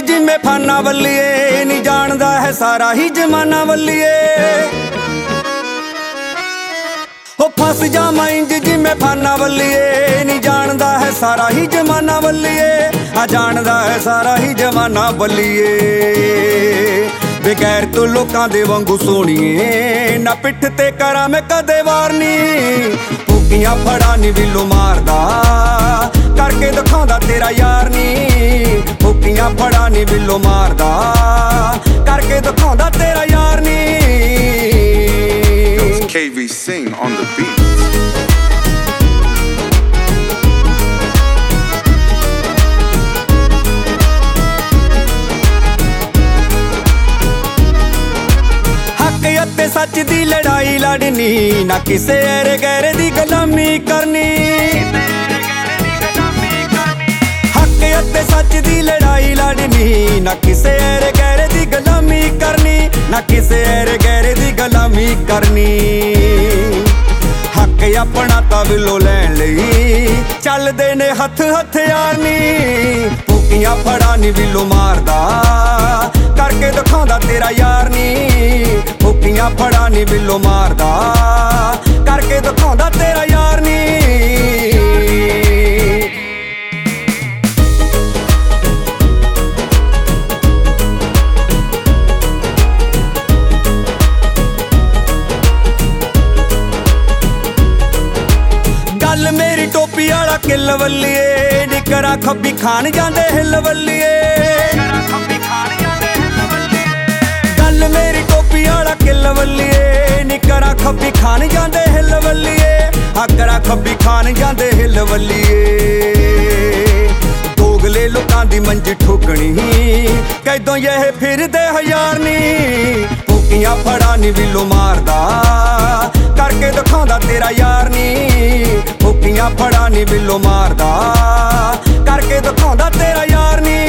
ਜਿਵੇਂ ਫਾਨਾ ਵੱਲੀਏ ਨਹੀਂ ਜਾਣਦਾ ਹੈ ਸਾਰਾ ਹੀ ਜਮਾਨਾ ਵੱਲੀਏ ਹੋ ਫਸ ਜਾਵਾਂ ਇੰਜ ਜਿਵੇਂ ਫਾਨਾ ਵੱਲੀਏ ਨਹੀਂ ਜਾਣਦਾ ਹੈ ਸਾਰਾ ਹੀ ਜਮਾਨਾ ਵੱਲੀਏ ਆ ਜਾਣਦਾ ਹੈ ਸਾਰਾ ਹੀ ਜਮਾਨਾ ਵੱਲੀਏ ਬਗੈਰ ਤੋਂ ਲੋਕਾਂ ਦੇ ਵਾਂਗੂ ਸੋਹਣੀਏ ਨਾ ਪਿੱਠ ਤੇ ਕਰਾਂ ਮੈਂ ਕਦੇ ਵਾਰ ਨੀ ਭੁੱਖੀਆਂ ਫੜਾਂ ਨੀ ਵਿਲੋ ਮਾਰਦਾ ਕਰਕੇ ਦਿਖਾਉਂਦਾ ਤੇਰਾ ਯਾਰ ਨੀ ਭੁੱਖੀਆਂ ਫੜਾਂ ਨੀ ਵਿਲੋ ਮਾਰਦਾ ਕਰਕੇ ਦਿਖਾਉਂਦਾ ਤੇਰਾ ਯਾਰ ਨੀ KV Sing on the beat. ਅਤੇ ਸੱਚ ਦੀ ਲੜਾਈ ਲੜਨੀ ਨਾ ਕਿਸੇ ਐਰੇ ਗੈਰੇ ਦੀ ਗੁਲਾਮੀ ਕਰਨੀ ਹੱਕ ਅਤੇ ਸੱਚ ਦੀ ਲੜਾਈ ਲੜਨੀ ਨਾ ਕਿਸੇ ਐਰੇ ਗੈਰੇ ਦੀ ਗੁਲਾਮੀ ਕਰਨੀ ਨਾ ਕਿਸੇ ਐਰੇ ਗੈਰੇ ਦੀ ਗੁਲਾਮੀ ਕਰਨੀ ਹੱਕ ਆਪਣਾ ਤਾਂ ਵਿਲੋ ਲੈਣ ਲਈ ਚੱਲਦੇ ਨੇ ਹੱਥ ਹਥਿਆਰ ਨੀ ਭੁੱਖੀਆਂ ਫੜਾਂ ਨੀ ਵਿਲੋ ਮਾਰਦਾ ਕਰਕੇ ਦਿਖਾਉਂਦਾ ਤੇਰਾ ਯਾਰ ਨੀ ਭੁੱਖੀਆਂ ਫੜਾਂ ਨੀ ਵਿਲੋ ਮਾਰਦਾ ਕਰਕੇ ਦਿਖਾਉਂਦਾ ਤੇਰਾ ਯਾਰ ਨੀ ਗੱਲ ਮੇਰੀ ਟੋਪੀ ਵਾਲਾ ਕਿੱਲ ਵੱਲੀਏ ਨਿਕਰਾ ਖੱਬੀ ਖਾਣ ਜਾਂਦੇ ਹਿੱਲ ਵੱਲੀਏ ਗੱਲ ਮੇਰੀ ਟੋਪੀ ਵਾਲਾ ਕਿੱਲ ਵੱਲੀਏ ਨਿਕਰਾ ਖੱਬੀ ਖਾਣ ਜਾਂਦੇ ਹਿੱਲ ਵੱਲੀਏ ਆਕਰਾ ਖੱਬੀ ਖਾਣ ਜਾਂਦੇ ਹਿੱਲ ਵੱਲੀਏ ਦੋਗਲੇ ਲੋਕਾਂ ਦੀ ਮੰਜੀ ਠੋਕਣੀ ਕੈਦੋਂ ਇਹ ਫਿਰਦੇ ਹਜ਼ਾਰ ਨੀ ਭੁੱਖੀਆਂ ਫੜਾਂ ਨੀ ਵਿਲੋ ਮਾਰਦਾ ਕਰਕੇ ਦਿਖਾਉਂਦਾ ਤੇਰਾ ਯਾਰ ਨੀ ਭੁੱਖੀਆਂ ਫੜਾਂ ਨੀ ਵਿਲੋ ਮਾਰਦਾ ਕਰਕੇ ਦਿਖਾਉਂਦਾ ਤੇਰਾ ਯਾਰ ਨੀ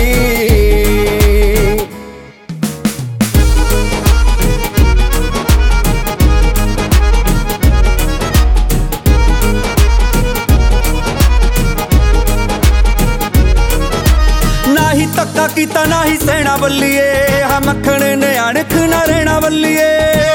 ਨਾ ਹੀ ਧੱਕਾ ਕੀਤਾ ਨਾ ਹੀ ਸਹਿਣਾ ਵੱਲੀਏ ਹਾਂ ਮੱਖਣ ਨੇ ਅਣਖ ਨਾ ਰਹਿਣਾ ਵੱਲੀਏ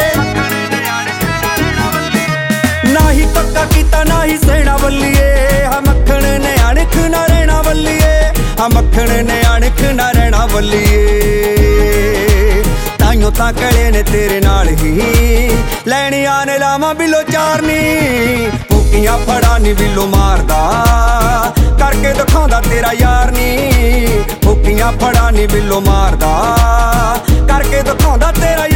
ਨਾ ਹੀ ਧੱਕਾ ਕੀਤਾ ਨਾ ਹੀ ਸਹਿਣਾ ਵੱਲੀਏ ਹਾਂ ਮੱਖਣ ਨੇ ਅਣਖ ਨਾ ਰਹਿਣਾ ਵੱਲੀਏ ਹਾਂ ਮੱਖਣ ਨੇ ਅਣਖ ਨਾ ਰਹਿਣਾ ਵੱਲੀਏ ਤਾਈਓ ਤਾਂ ਕਲੇ ਨੇ ਤੇਰੇ ਨਾਲ ਹੀ ਲੈਣੀਆਂ ਨੇ ਲਾਵਾਂ ਬਿਲੋ ਚਾਰਨੀ ਭੁੱਖੀਆਂ ਫੜਾਂ ਨੀ ਵਿਲੋ ਮਾਰਦਾ ਕਰਕੇ ਦਿਖਾਉਂਦਾ ਤੇਰਾ ਯਾਰ ਨੀ ਭੁੱਖੀਆਂ ਫੜਾਂ ਨੀ ਵਿਲੋ ਮਾਰਦਾ ਕਰਕੇ ਦਿਖਾਉਂਦਾ ਤੇਰਾ